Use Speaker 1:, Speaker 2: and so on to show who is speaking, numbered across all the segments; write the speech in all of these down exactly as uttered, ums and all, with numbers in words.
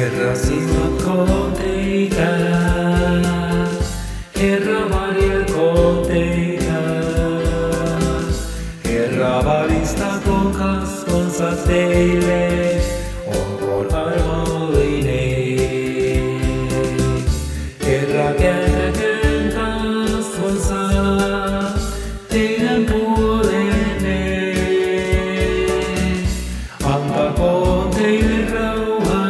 Speaker 1: Herra siunatkoon teitä, Herra varjelkoon teitä, Herra valistakoon kasvonsa teille, olkoon armollinen. Herra kääntäköön kasvonsa teidän puolenne, antakoon teille rauhaa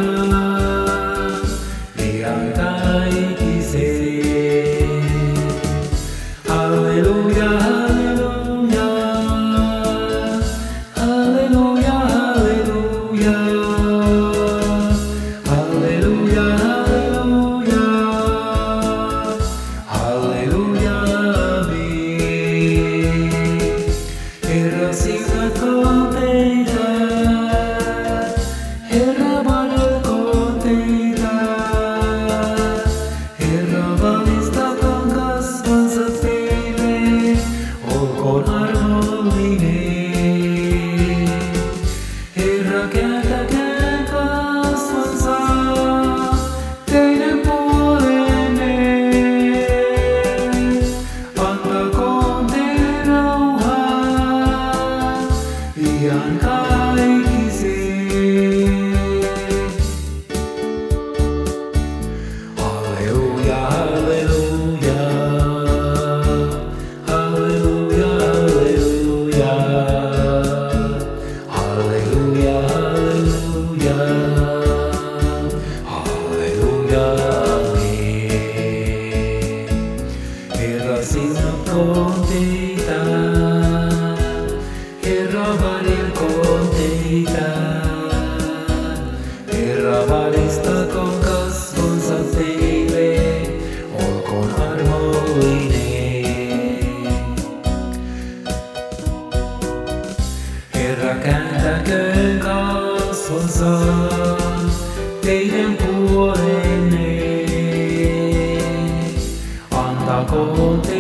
Speaker 1: iankaikkiseen. Halleluja, halleluja, halleluja, halleluja, halleluja, halleluja, halleluja, amiin. Herra siunatkoon teitä, Herra varjelkoon teitä, Herra valistakoon kasvonsa teille, olkoon armollinen. Herra kääntäköön kasvonsa teidän puolenne, antakoon teille rauhaa iankaikkiseen. Halleluja, halleluja, halleluja, halleluja, halleluja, halleluja, amiin. Herra siunatkoon teitä, Herra varjelkoon teitä, Herra valistakoon kasvonsa teille, olkoon armollinen. Herra kääntäköön kasvonsa teidän puolenne, antakoon